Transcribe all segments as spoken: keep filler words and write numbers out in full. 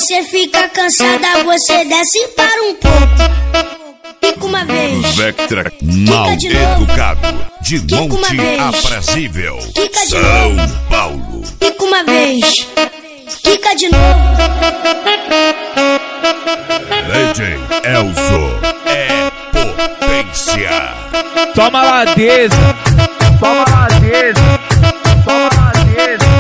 você fica cansada, você desce para um pouco. Quica uma vez. Vectra mal de educado. De Quica Monte Aprazível. Quica de São novo. Paulo. Quica uma vez. Quica de novo. D J Elzo é potência. Toma ladeza. Toma ladeza. Toma ladeza.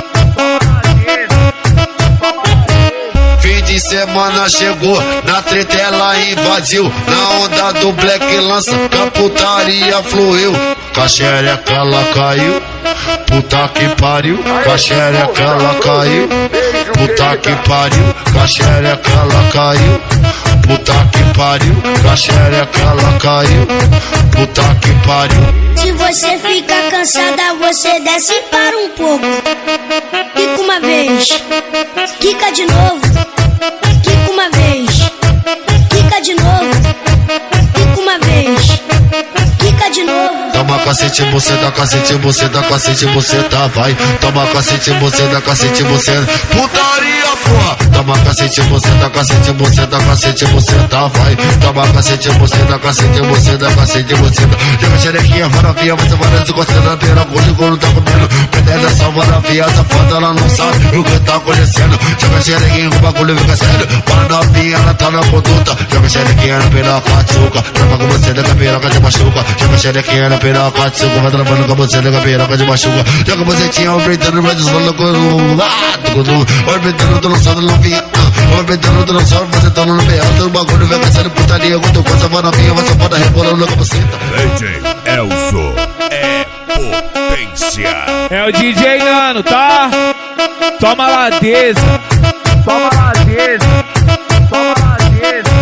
Fim de semana chegou, na treta ela invadiu. Na onda do black lança, que a putaria fluiu. Com a xereca ela caiu, puta que pariu. Com a xereca ela caiu, puta que pariu. Com a xereca ela caiu, puta que pariu. Com a xereca ela caiu, puta que pariu. Se você fica cansada, você desce para um pouco. Quica uma vez. Quica de novo. Quica uma vez. Quica de novo. Quica uma vez. Quica de novo. Toma cacete, você dá cacete, você dá cacete, você tá, vai. Toma cacete, você dá cacete, você. Putaria, porra! Toma cacete, você dá cacete, você dá cacete, você tá, vai. Toma cacete, você dá cacete, você dá cacete, você dá. Joga xerequinha, varavia, você vai se gostando na beira, hoje quando tá comendo. Pedela essa varavia, essa foda ela não sabe o que tá acontecendo. Joga xerequinha, o bagulho fica sério. Para novinha, ela tá na conduta. Joga xerequinha na piroca de suca. Trava com você da piroca de machuca. Joga xerequinha na piroca de suca. Vai travando com você da piroca de machuca. Joga você tinha orbitando, vai desvolando com o orbitando, tô lançando novinha. Orbitando, tô lançando, você tá no meio. O bagulho vem crescendo putaria. Quando você vai novinha, você pode rebolando com você. D J Elzo é potência. É o D J Nano, tá? Toma ladeza. Toma ladeza. Toma ladeza.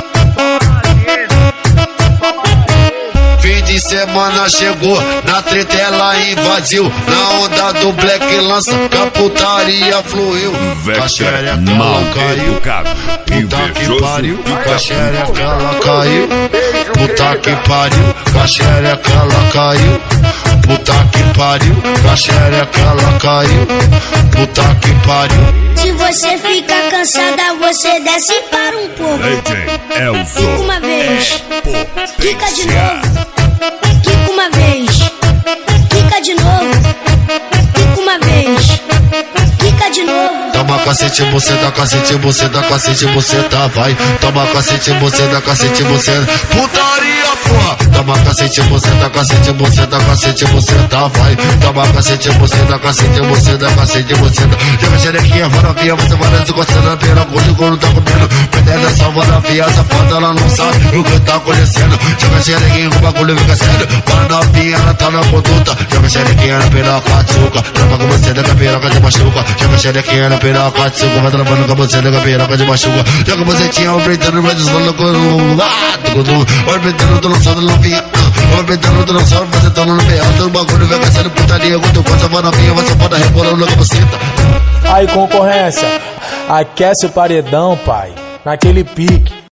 Fim de semana chegou, na treta ela invadiu. Na onda do black lança, que a putaria fluiu. Com a xereca mal ela caiu, educado. puta que pariu. Com a xereca ela caiu, puta que pariu. Com a xereca ela caiu, puta que pariu. Com a xereca ela caiu, puta que pariu. Se você fica cansada, você desce para um pouco. D J Elzo Quica uma vez. é Quica de potência. novo. Quica uma vez. Quica de novo. Quica uma vez. Quica de novo. Toma cacete, você dá cacete, você dá cacete, você tá, vai. Toma cacete, você dá cacete, você. Putaria, porra! Toma cacete, você dá cacete, você dá cacete, você tá, vai. Toma cacete, você dá cacete, você dá cacete, você dá. Joga xerequinha, varavia, você vai se gostando na beira, hoje quando tá comendo. Pedela essa varavia, essa foda ela não sabe o que tá acontecendo. Joga xerequinha, o bagulho fica sério. Para novinha, ela tá na conduta. Joga xerequinha na piroca de suca. Trava com você da piroca de machuca. Joga xerequinha na piroca de suca. Vai travando com você da piroca de machuca. Joga você tinha orbitando, vai desvolando com o orbitando, tô lançando novinha. Orbitando, tô lançando, você tá no meio. O bagulho vem crescendo putaria. Quando você vai novinha, você pode rebolando com você. Aí, concorrência, aquece o paredão, pai, naquele pique.